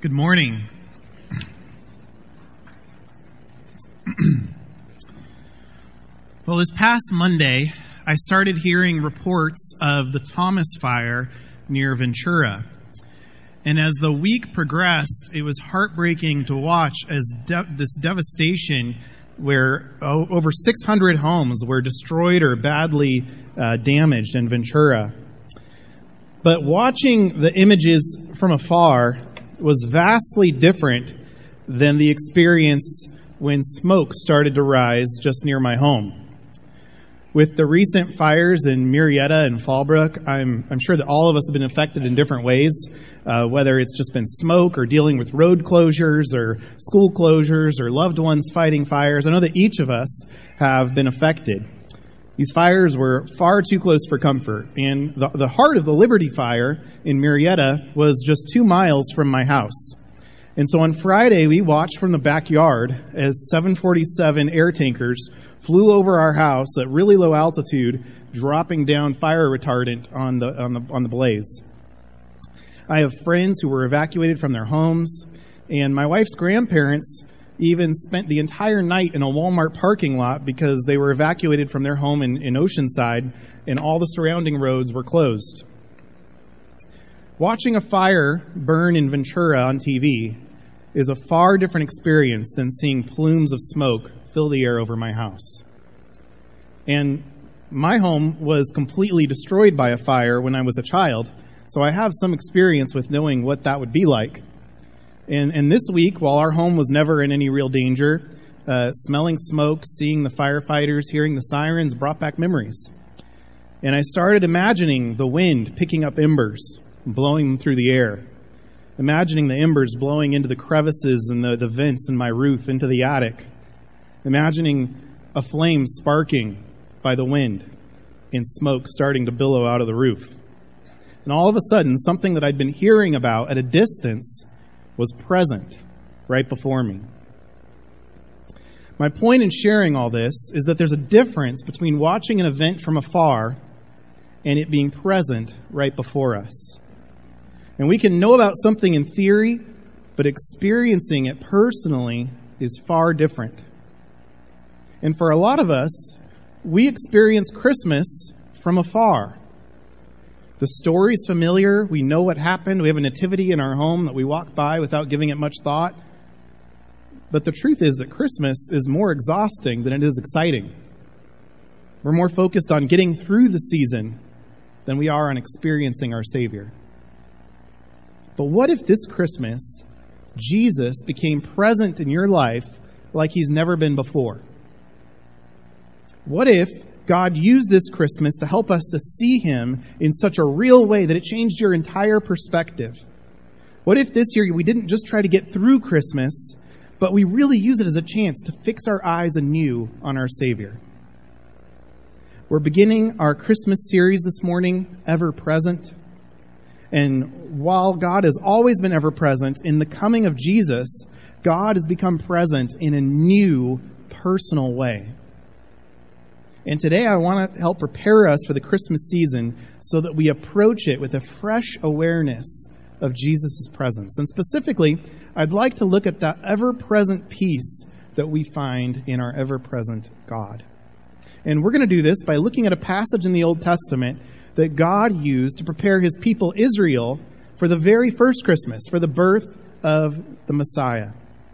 Good morning. Well, this past Monday, I started hearing reports of the Thomas Fire near Ventura. And as the week progressed, it was heartbreaking to watch as this devastation where over 600 homes were destroyed or badly damaged in Ventura. But watching the images from afar was vastly different than the experience when smoke started to rise just near my home. With the recent fires in Murrieta and Fallbrook, I'm sure that all of us have been affected in different ways, whether it's just been smoke or dealing with road closures or school closures or loved ones fighting fires. I know that each of us have been affected. These fires were far too close for comfort, and the heart of the Liberty Fire in Murrieta was just 2 miles from my house. And so on Friday, we watched from the backyard as 747 air tankers flew over our house at really low altitude, dropping down fire retardant on the blaze. I have friends who were evacuated from their homes, and my wife's grandparents even spent the entire night in a Walmart parking lot because they were evacuated from their home in Oceanside, and all the surrounding roads were closed. Watching a fire burn in Ventura on TV is a far different experience than seeing plumes of smoke fill the air over my house. And my home was completely destroyed by a fire when I was a child, so I have some experience with knowing what that would be like. And this week, while our home was never in any real danger, smelling smoke, seeing the firefighters, hearing the sirens brought back memories. And I started imagining the wind picking up embers, blowing them through the air. Imagining the embers blowing into the crevices and the vents in my roof, into the attic. Imagining a flame sparking by the wind and smoke starting to billow out of the roof. And all of a sudden, something that I'd been hearing about at a distance was present right before me. My point in sharing all this is that there's a difference between watching an event from afar and it being present right before us. And we can know about something in theory, but experiencing it personally is far different. And for a lot of us, we experience Christmas from afar. The story's familiar. We know what happened. We have a nativity in our home that we walk by without giving it much thought. But the truth is that Christmas is more exhausting than it is exciting. We're more focused on getting through the season than we are on experiencing our Savior. But what if this Christmas, Jesus became present in your life like he's never been before? What if God used this Christmas to help us to see him in such a real way that it changed your entire perspective? What if this year we didn't just try to get through Christmas, but we really use it as a chance to fix our eyes anew on our Savior? We're beginning our Christmas series this morning, Ever Present. And while God has always been ever present, in the coming of Jesus, God has become present in a new, personal way. And today I want to help prepare us for the Christmas season so that we approach it with a fresh awareness of Jesus' presence. And specifically, I'd like to look at that ever-present peace that we find in our ever-present God. And we're going to do this by looking at a passage in the Old Testament that God used to prepare his people Israel for the very first Christmas, for the birth of the Messiah.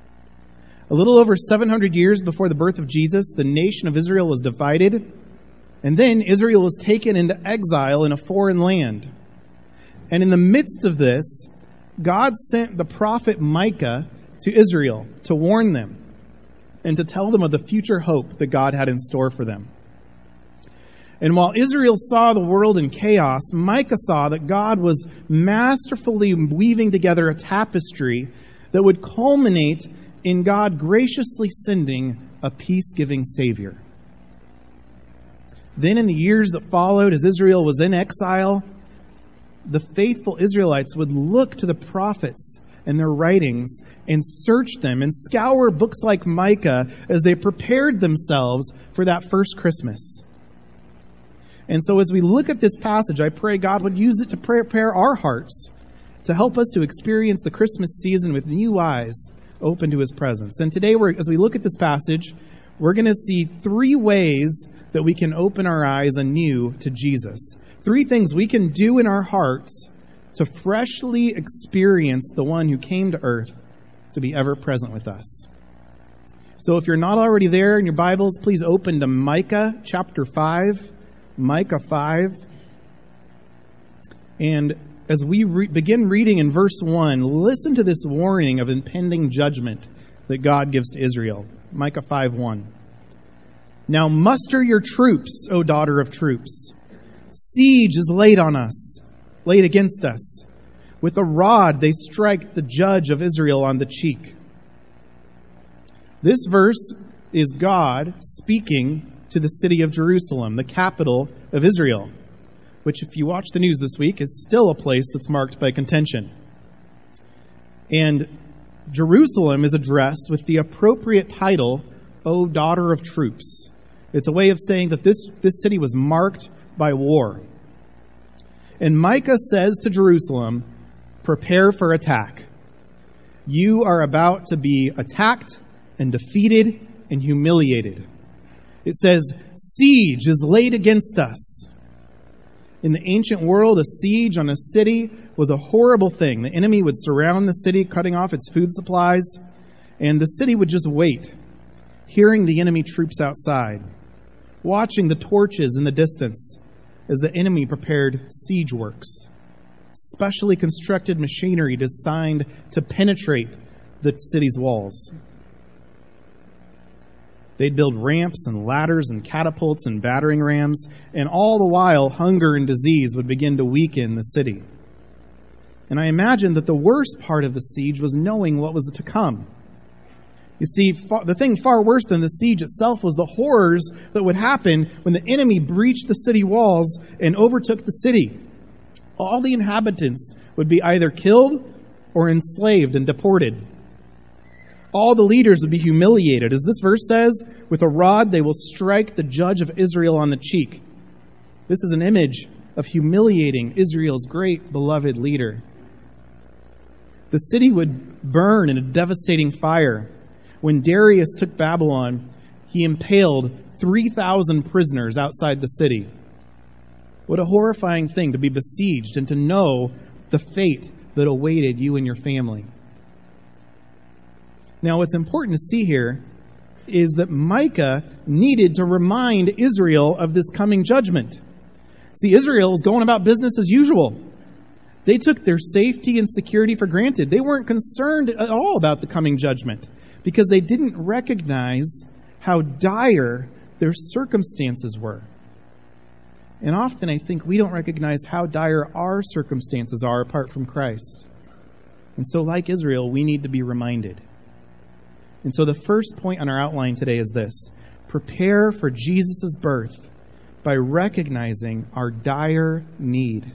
A little over 700 years before the birth of Jesus, the nation of Israel was divided, and then Israel was taken into exile in a foreign land. And in the midst of this, God sent the prophet Micah to Israel to warn them and to tell them of the future hope that God had in store for them. And while Israel saw the world in chaos, Micah saw that God was masterfully weaving together a tapestry that would culminate in God graciously sending a peace-giving Savior. Then in the years that followed, as Israel was in exile, the faithful Israelites would look to the prophets and their writings and search them and scour books like Micah as they prepared themselves for that first Christmas. And so as we look at this passage, I pray God would use it to prepare our hearts to help us to experience the Christmas season with new eyes open to his presence. And today, as we look at this passage, we're going to see 3 ways that we can open our eyes anew to Jesus. 3 things we can do in our hearts to freshly experience the one who came to earth to be ever present with us. So if you're not already there in your Bibles, please open to Micah chapter 5. Micah 5. And as we begin reading in verse 1, listen to this warning of impending judgment that God gives to Israel. Micah 5:1. Now muster your troops, O daughter of troops. Siege is laid on us, laid against us. With a rod they strike the judge of Israel on the cheek. This verse is God speaking to the city of Jerusalem, the capital of Israel, which, if you watch the news this week, is still a place that's marked by contention. And Jerusalem is addressed with the appropriate title, O daughter of troops. It's a way of saying that this city was marked by war. And Micah says to Jerusalem, prepare for attack. You are about to be attacked and defeated and humiliated. It says, siege is laid against us. In the ancient world, a siege on a city was a horrible thing. The enemy would surround the city, cutting off its food supplies, and the city would just wait, hearing the enemy troops outside, watching the torches in the distance as the enemy prepared siege works, specially constructed machinery designed to penetrate the city's walls. They'd build ramps and ladders and catapults and battering rams, and all the while, hunger and disease would begin to weaken the city. And I imagine that the worst part of the siege was knowing what was to come. You see, the thing far worse than the siege itself was the horrors that would happen when the enemy breached the city walls and overtook the city. All the inhabitants would be either killed or enslaved and deported. All the leaders would be humiliated. As this verse says, with a rod they will strike the judge of Israel on the cheek. This is an image of humiliating Israel's great beloved leader. The city would burn in a devastating fire. When Darius took Babylon, he impaled 3,000 prisoners outside the city. What a horrifying thing to be besieged and to know the fate that awaited you and your family. Now, what's important to see here is that Micah needed to remind Israel of this coming judgment. See, Israel is going about business as usual. They took their safety and security for granted. They weren't concerned at all about the coming judgment because they didn't recognize how dire their circumstances were. And often I think we don't recognize how dire our circumstances are apart from Christ. And so, like Israel, we need to be reminded. And so the first point on our outline today is this: prepare for Jesus' birth by recognizing our dire need.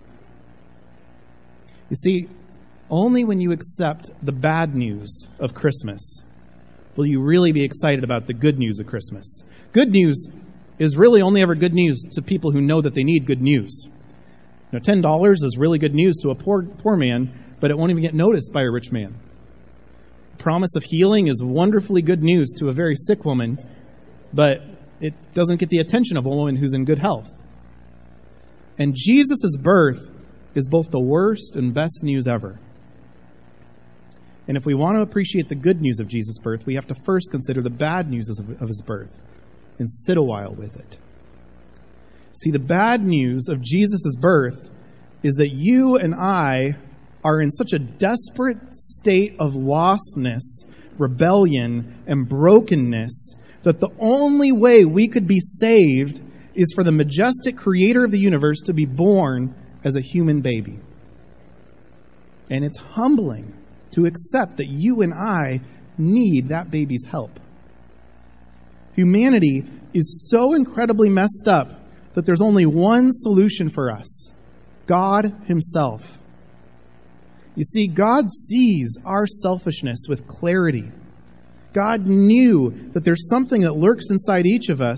You see, only when you accept the bad news of Christmas will you really be excited about the good news of Christmas. Good news is really only ever good news to people who know that they need good news. You know, $10 is really good news to a poor man, but it won't even get noticed by a rich man. Promise of healing is wonderfully good news to a very sick woman, but it doesn't get the attention of a woman who's in good health. And Jesus' birth is both the worst and best news ever. And if we want to appreciate the good news of Jesus' birth, we have to first consider the bad news of his birth and sit a while with it. See, the bad news of Jesus' birth is that you and I are in such a desperate state of lostness, rebellion, and brokenness that the only way we could be saved is for the majestic creator of the universe to be born as a human baby. And it's humbling to accept that you and I need that baby's help. Humanity is so incredibly messed up that there's only one solution for us: God himself. You see, God sees our selfishness with clarity. God knew that there's something that lurks inside each of us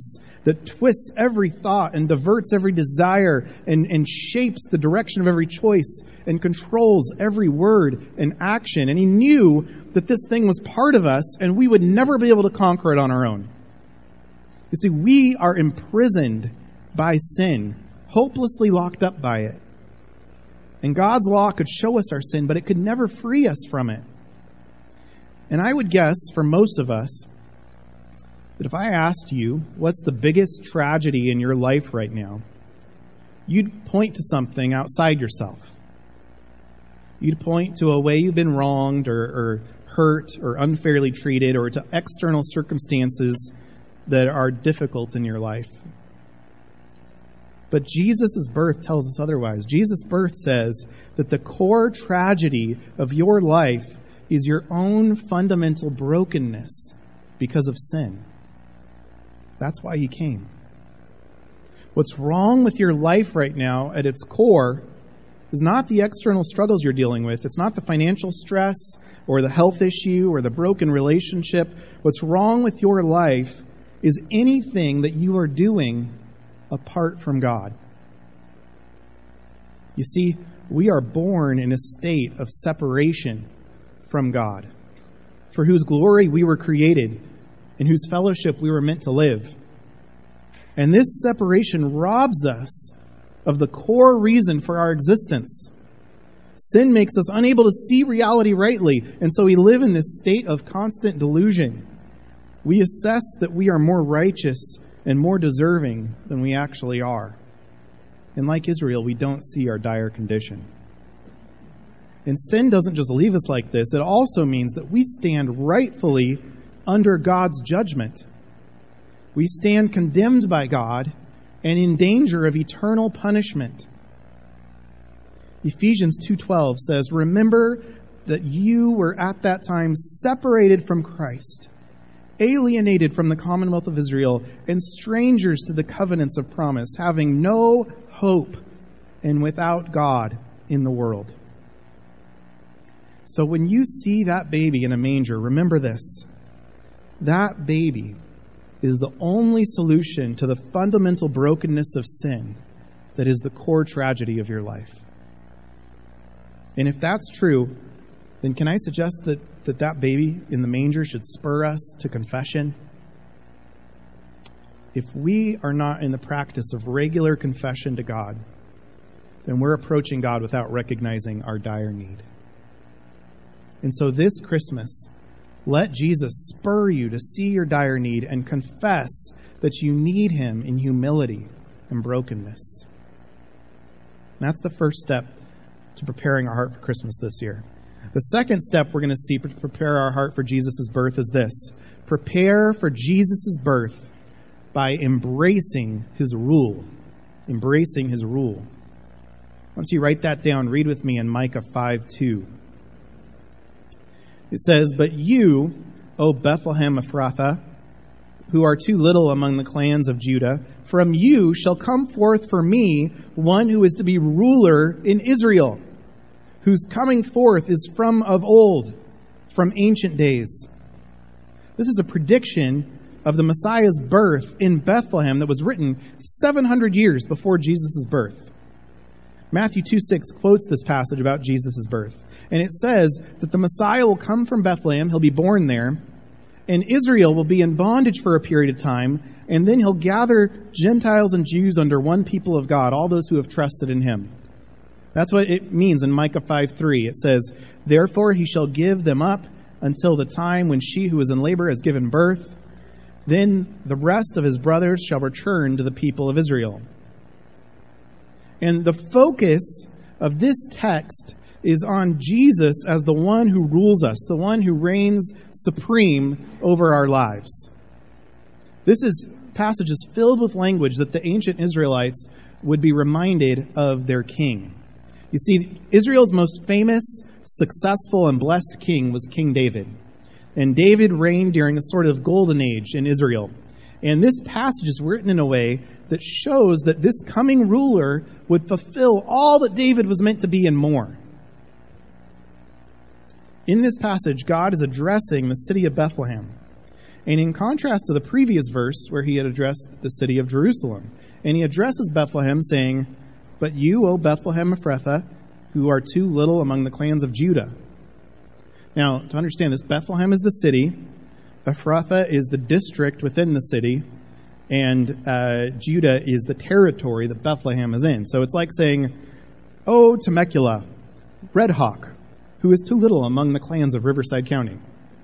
that twists every thought and diverts every desire and shapes the direction of every choice and controls every word and action. And he knew that this thing was part of us and we would never be able to conquer it on our own. You see, we are imprisoned by sin, hopelessly locked up by it. And God's law could show us our sin, but it could never free us from it. And I would guess, for most of us, that if I asked you, what's the biggest tragedy in your life right now, you'd point to something outside yourself. You'd point to a way you've been wronged or hurt or unfairly treated, or to external circumstances that are difficult in your life. But Jesus' birth tells us otherwise. Jesus' birth says that the core tragedy of your life is your own fundamental brokenness because of sin. That's why he came. What's wrong with your life right now at its core is not the external struggles you're dealing with. It's not the financial stress or the health issue or the broken relationship. What's wrong with your life is anything that you are doing apart from God. You see, we are born in a state of separation from God, for whose glory we were created, in whose fellowship we were meant to live. And this separation robs us of the core reason for our existence. Sin makes us unable to see reality rightly, and so we live in this state of constant delusion. We assess that we are more righteous and more deserving than we actually are. And like Israel, we don't see our dire condition. And sin doesn't just leave us like this. It also means that we stand rightfully under God's judgment. We stand condemned by God and in danger of eternal punishment. Ephesians 2:12 says, "Remember that you were at that time separated from Christ, alienated from the commonwealth of Israel, and strangers to the covenants of promise, having no hope and without God in the world." So when you see that baby in a manger, remember this. That baby is the only solution to the fundamental brokenness of sin that is the core tragedy of your life. And if that's true, then can I suggest that baby in the manger should spur us to confession? If we are not in the practice of regular confession to God, then we're approaching God without recognizing our dire need. And so this Christmas, let Jesus spur you to see your dire need and confess that you need him in humility and brokenness. And that's the first step to preparing our heart for Christmas this year. The second step we're going to see to prepare our heart for Jesus' birth is this. Prepare for Jesus' birth by embracing his rule. Embracing his rule. Once you write that down, read with me in Micah 5:2. It says, "But you, O Bethlehem Ephrathah, who are too little among the clans of Judah, from you shall come forth for me one who is to be ruler in Israel, whose coming forth is from of old, from ancient days." This is a prediction of the Messiah's birth in Bethlehem that was written 700 years before Jesus' birth. Matthew 2:6 quotes this passage about Jesus' birth. And it says that the Messiah will come from Bethlehem, he'll be born there, and Israel will be in bondage for a period of time, and then he'll gather Gentiles and Jews under one people of God, all those who have trusted in him. That's what it means in Micah 5:3. It says, "Therefore he shall give them up until the time when she who is in labor has given birth. Then the rest of his brothers shall return to the people of Israel." And the focus of this text is on Jesus as the one who rules us, the one who reigns supreme over our lives. This passage is filled with language that the ancient Israelites would be reminded of their king. You see, Israel's most famous, successful, and blessed king was King David. And David reigned during a sort of golden age in Israel. And this passage is written in a way that shows that this coming ruler would fulfill all that David was meant to be and more. In this passage, God is addressing the city of Bethlehem. And in contrast to the previous verse where he had addressed the city of Jerusalem, and he addresses Bethlehem saying, "But you, O Bethlehem Ephrathah, who are too little among the clans of Judah." Now, to understand this, Bethlehem is the city, Ephrathah is the district within the city, and Judah is the territory that Bethlehem is in. So it's like saying, "Oh, Temecula, Red Hawk, who is too little among the clans of Riverside County."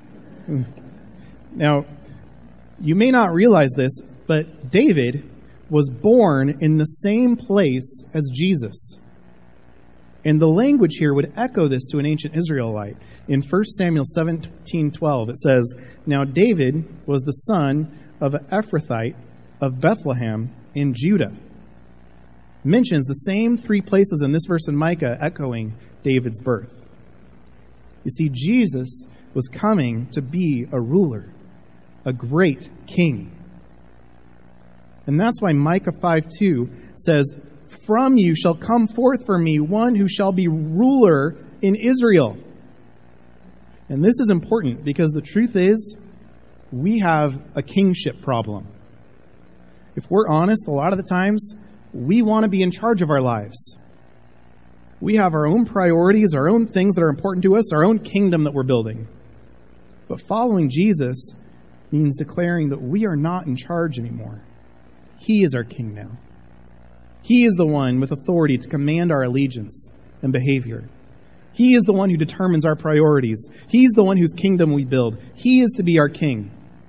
Now, you may not realize this, but David was born in the same place as Jesus. And the language here would echo this to an ancient Israelite. In 1 Samuel 17:12, it says, "Now David was the son of an Ephrathite of Bethlehem in Judah." Mentions the same three places in this verse in Micah echoing David's birth. You see, Jesus was coming to be a ruler, a great king. And that's why Micah 5:2 says, "From you shall come forth for me one who shall be ruler in Israel." And this is important because the truth is, we have a kingship problem. If we're honest, a lot of the times, we want to be in charge of our lives. We have our own priorities, our own things that are important to us, our own kingdom that we're building. But following Jesus means declaring that we are not in charge anymore. He is our king now. He is the one with authority to command our allegiance and behavior. He is the one who determines our priorities. He's the one whose kingdom we build. He is to be our king.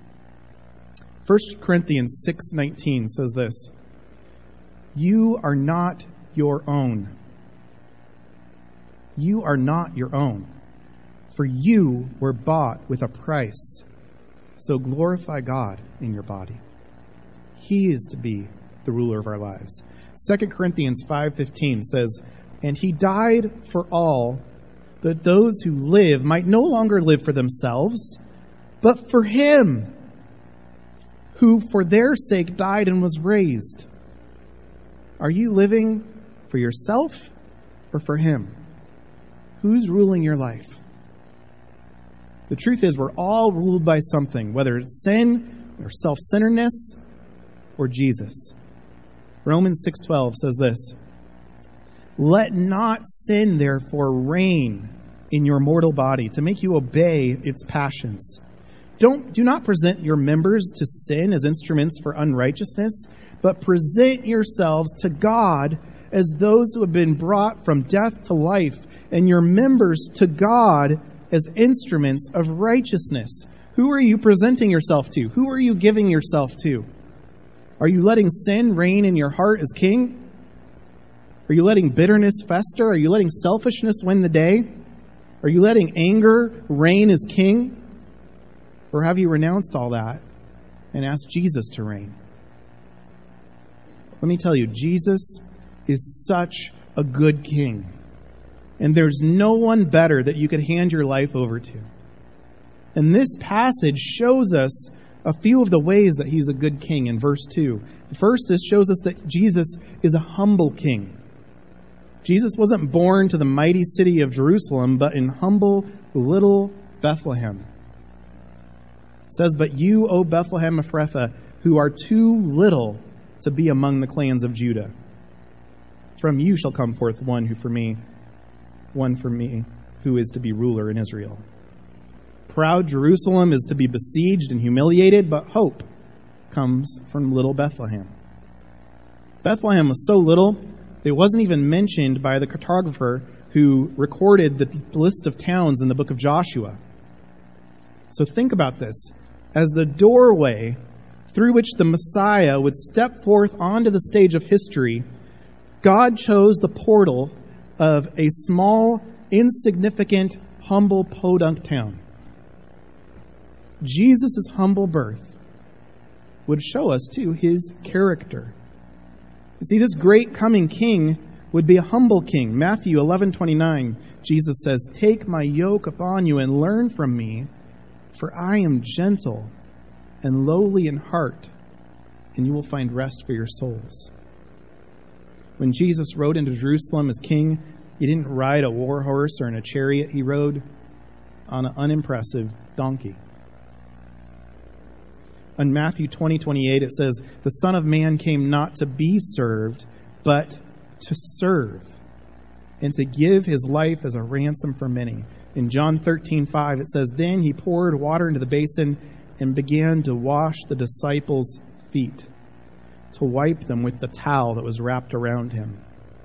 1 Corinthians 6:19 says this, "You are not your own. You are not your own. For you were bought with a price. So glorify God in your body." He is to be the ruler of our lives. 2 Corinthians 5:15 says, "And he died for all, that those who live might no longer live for themselves, but for him who for their sake died and was raised." Are you living for yourself or for him? Who's ruling your life? The truth is, we're all ruled by something, whether it's sin or self-centeredness or Jesus. Romans 6:12 says this, "Let not sin, therefore, reign in your mortal body to make you obey its passions. Do not present your members to sin as instruments for unrighteousness, but present yourselves to God as those who have been brought from death to life, and your members to God as instruments of righteousness." Who are you presenting yourself to? Who are you giving yourself to? Are you letting sin reign in your heart as king? Are you letting bitterness fester? Are you letting selfishness win the day? Are you letting anger reign as king? Or have you renounced all that and asked Jesus to reign? Let me tell you, Jesus is such a good king. And there's no one better that you could hand your life over to. And this passage shows us a few of the ways that he's a good king in verse 2. First, this shows us that Jesus is a humble king. Jesus wasn't born to the mighty city of Jerusalem, but in humble little Bethlehem. It says, "But you, O Bethlehem Ephrathah, who are too little to be among the clans of Judah. From you shall come forth one for me, who is to be ruler in Israel." Proud Jerusalem is to be besieged and humiliated, but hope comes from little Bethlehem. Bethlehem was so little, it wasn't even mentioned by the cartographer who recorded the list of towns in the book of Joshua. So think about this. As the doorway through which the Messiah would step forth onto the stage of history, God chose the portal of a small, insignificant, humble podunk town. Jesus' humble birth would show us, too, his character. You see, this great coming king would be a humble king. Matthew 11:29, Jesus says, "Take my yoke upon you and learn from me, for I am gentle and lowly in heart, and you will find rest for your souls." When Jesus rode into Jerusalem as king, he didn't ride a war horse or in a chariot. He rode on an unimpressive donkey. In Matthew 20:28, it says, "The Son of Man came not to be served, but to serve, and to give his life as a ransom for many." In John 13:5, it says, "Then he poured water into the basin and began to wash the disciples' feet, to wipe them with the towel that was wrapped around him."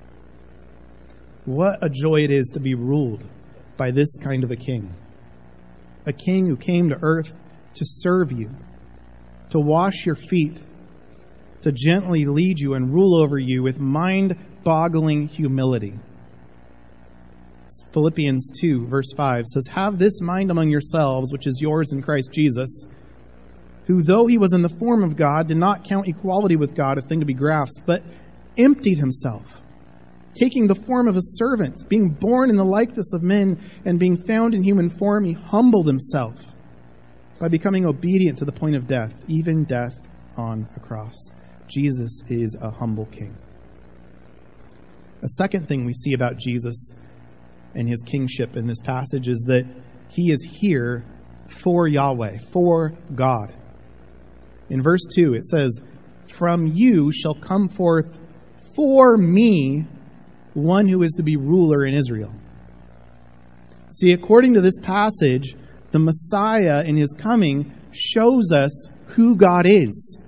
What a joy it is to be ruled by this kind of a king. A king who came to earth to serve you, to wash your feet, to gently lead you and rule over you with mind-boggling humility. Philippians 2, verse 5 says, "Have this mind among yourselves, which is yours in Christ Jesus, who, though he was in the form of God, did not count equality with God a thing to be grasped, but emptied himself, taking the form of a servant, being born in the likeness of men, and being found in human form, he humbled himself by becoming obedient to the point of death, even death on a cross." Jesus is a humble king. A second thing we see about Jesus and his kingship in this passage is that he is here for Yahweh, for God. In verse 2, it says, "From you shall come forth for me one who is to be ruler in Israel." See, according to this passage, the Messiah in his coming shows us who God is.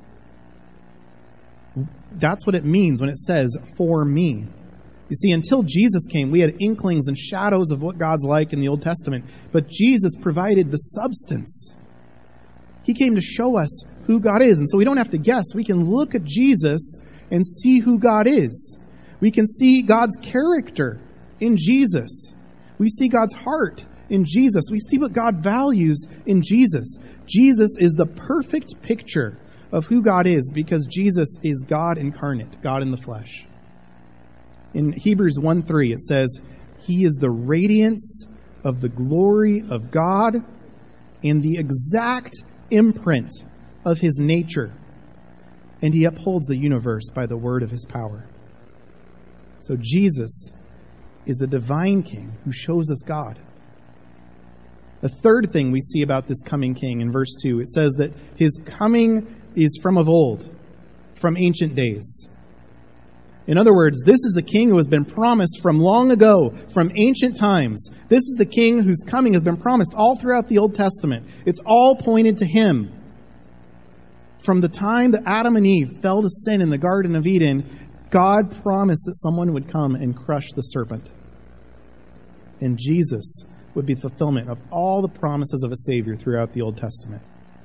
That's what it means when it says, "for me." You see, until Jesus came, we had inklings and shadows of what God's like in the Old Testament, but Jesus provided the substance. He came to show us who God is, and so we don't have to guess. We can look at Jesus and see who God is. We can see God's character in Jesus. We see God's heart in Jesus. We see what God values in Jesus. Jesus is the perfect picture of who God is because Jesus is God incarnate, God in the flesh. In Hebrews 1:3, it says, "He is the radiance of the glory of God and the exact imprint of his nature, and he upholds the universe by the word of his power." So Jesus is a divine king who shows us God. The third thing we see about this coming king in verse 2, it says that his coming is from of old, from ancient days. In other words, this is the king who has been promised from long ago, from ancient times. This is the king whose coming has been promised all throughout the Old Testament. It's all pointed to him. From the time that Adam and Eve fell to sin in the Garden of Eden, God promised that someone would come and crush the serpent. And Jesus would be fulfillment of all the promises of a Savior throughout the Old Testament.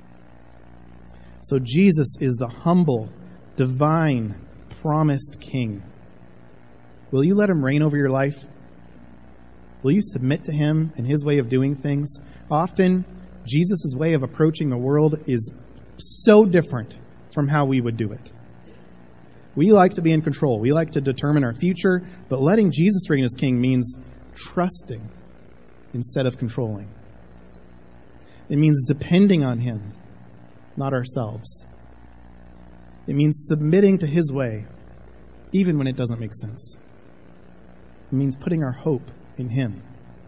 So Jesus is the humble, divine, promised King. Will you let him reign over your life? Will you submit to him and his way of doing things? Often, Jesus' way of approaching the world is so different from how we would do it. We like to be in control. We like to determine our future, but letting Jesus reign as king means trusting instead of controlling. It means depending on him, not ourselves. It means submitting to his way, even when it doesn't make sense. It means putting our hope in him.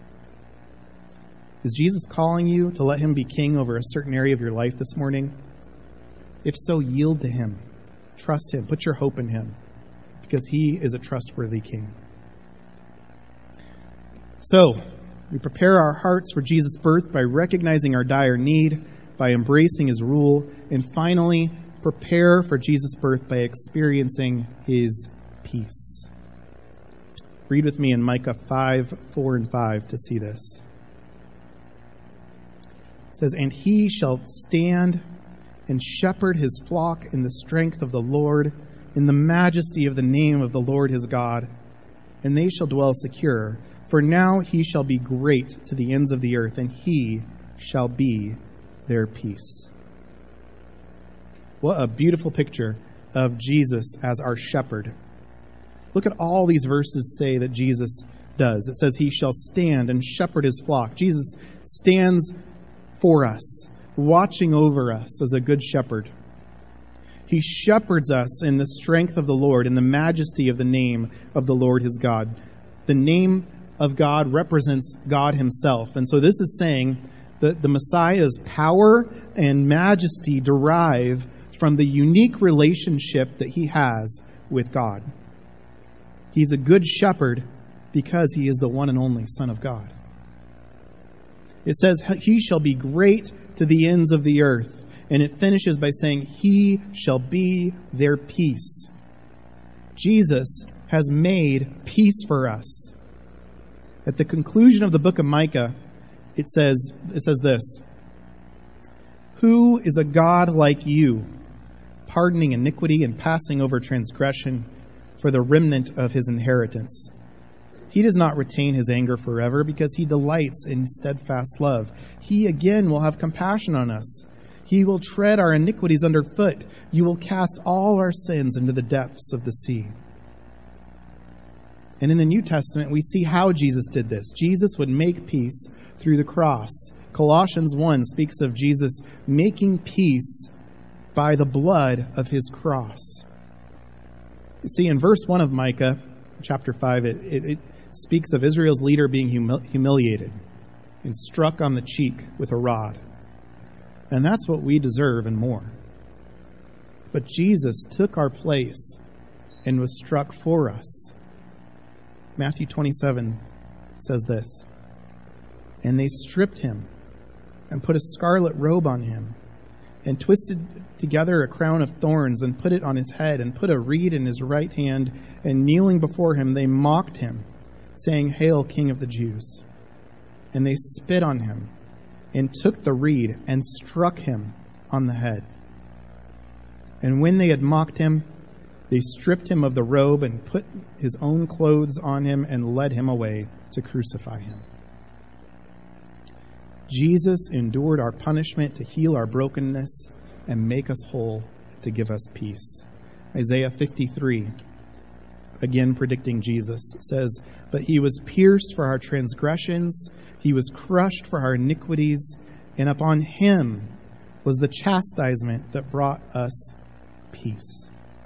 Is Jesus calling you to let him be king over a certain area of your life this morning? If so, yield to him. Trust him. Put your hope in him, because he is a trustworthy king. So, we prepare our hearts for Jesus' birth by recognizing our dire need, by embracing his rule, and finally, prepare for Jesus' birth by experiencing his peace. Read with me in Micah 5:4 and 5 to see this. It says, "And he shall stand and shepherd his flock in the strength of the Lord, in the majesty of the name of the Lord his God, and they shall dwell secure. For now he shall be great to the ends of the earth, and he shall be their peace." What a beautiful picture of Jesus as our shepherd. Look at all these verses say that Jesus does. It says he shall stand and shepherd his flock. Jesus stands for us, watching over us as a good shepherd. He shepherds us in the strength of the Lord, in the majesty of the name of the Lord his God. The name of God represents God himself. And so this is saying The Messiah's power and majesty derive from the unique relationship that he has with God. He's a good shepherd because he is the one and only Son of God. It says, he shall be great to the ends of the earth. And it finishes by saying, he shall be their peace. Jesus has made peace for us. At the conclusion of the book of Micah, it says this: who is a God like you, pardoning iniquity and passing over transgression for the remnant of his inheritance? He does not retain his anger forever, because he delights in steadfast love. He again will have compassion on us. He will tread our iniquities underfoot. You will cast all our sins into the depths of the sea. And in the New Testament, we see how Jesus did this. Jesus would make peace through the cross. Colossians 1 speaks of Jesus making peace by the blood of his cross. You see, in verse 1 of Micah, chapter 5, it speaks of Israel's leader being humiliated and struck on the cheek with a rod. And that's what we deserve and more. But Jesus took our place and was struck for us. Matthew 27 says this: and they stripped him and put a scarlet robe on him and twisted together a crown of thorns and put it on his head and put a reed in his right hand, and kneeling before him they mocked him, saying, Hail, King of the Jews! And they spit on him and took the reed and struck him on the head. And when they had mocked him, they stripped him of the robe and put his own clothes on him and led him away to crucify him. Jesus endured our punishment to heal our brokenness and make us whole, to give us peace. Isaiah 53, again predicting Jesus, says, but he was pierced for our transgressions, he was crushed for our iniquities, and upon him was the chastisement that brought us peace.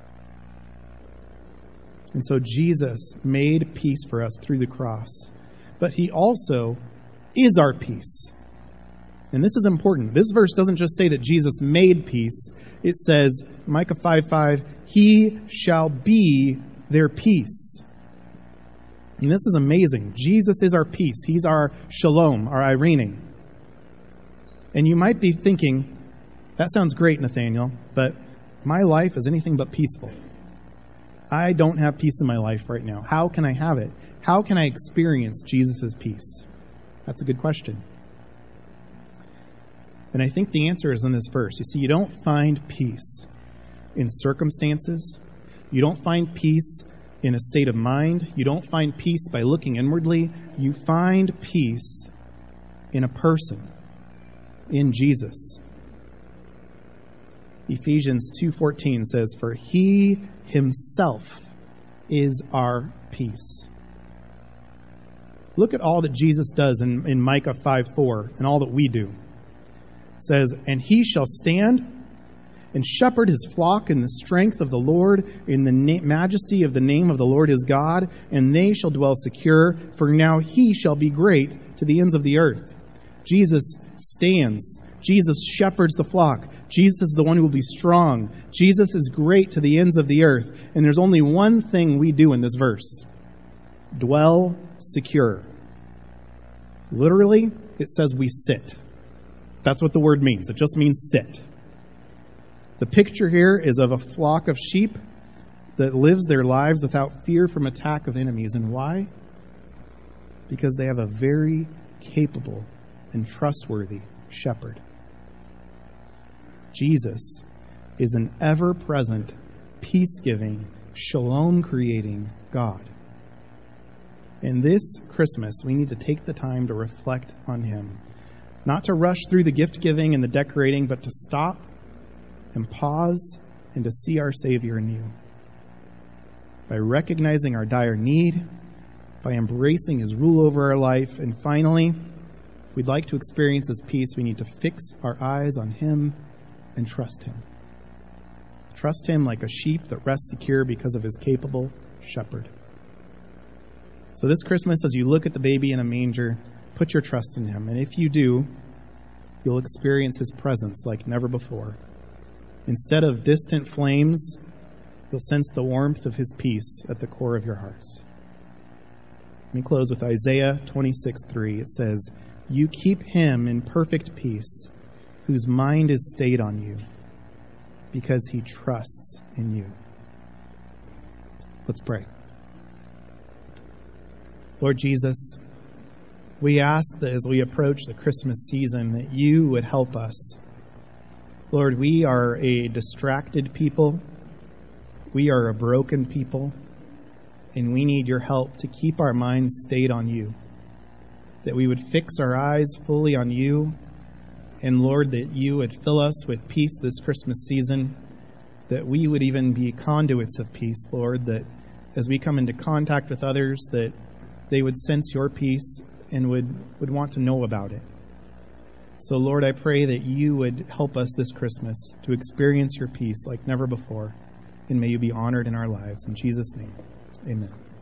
And so Jesus made peace for us through the cross. But he also is our peace. And this is important. This verse doesn't just say that Jesus made peace. It says, Micah 5:5, he shall be their peace. And this is amazing. Jesus is our peace. He's our shalom, our irene. And you might be thinking, that sounds great, Nathaniel, but my life is anything but peaceful. I don't have peace in my life right now. How can I have it? How can I experience Jesus' peace? That's a good question. And I think the answer is in this verse. You see, you don't find peace in circumstances. You don't find peace in a state of mind. You don't find peace by looking inwardly. You find peace in a person, in Jesus. Ephesians 2:14 says, for he himself is our peace. Look at all that Jesus does in Micah 5:4 and all that we do. It says, and he shall stand and shepherd his flock in the strength of the Lord, in the majesty of the name of the Lord his God, and they shall dwell secure, for now he shall be great to the ends of the earth. Jesus stands. Jesus shepherds the flock. Jesus is the one who will be strong. Jesus is great to the ends of the earth. And there's only one thing we do in this verse: dwell secure. Literally, it says we sit. That's what the word means. It just means sit. The picture here is of a flock of sheep that lives their lives without fear from attack of enemies. And why? Because they have a very capable and trustworthy shepherd. Jesus is an ever-present, peace-giving, shalom-creating God. And this Christmas, we need to take the time to reflect on him. Not to rush through the gift-giving and the decorating, but to stop and pause and to see our Savior anew. By recognizing our dire need, by embracing his rule over our life, and finally, if we'd like to experience his peace, we need to fix our eyes on him and trust him. Trust him like a sheep that rests secure because of his capable shepherd. So this Christmas, as you look at the baby in a manger, put your trust in him. And if you do, you'll experience his presence like never before. Instead of distant flames, you'll sense the warmth of his peace at the core of your hearts. Let me close with Isaiah 26:3. It says, "You keep him in perfect peace, whose mind is stayed on you, because he trusts in you." Let's pray. Lord Jesus, we ask that as we approach the Christmas season, that you would help us. Lord, we are a distracted people. We are a broken people, and we need your help to keep our minds stayed on you, that we would fix our eyes fully on you, and Lord, that you would fill us with peace this Christmas season, that we would even be conduits of peace, Lord, that as we come into contact with others, that they would sense your peace and would want to know about it. So, Lord, I pray that you would help us this Christmas to experience your peace like never before, and may you be honored in our lives. In Jesus' name, amen.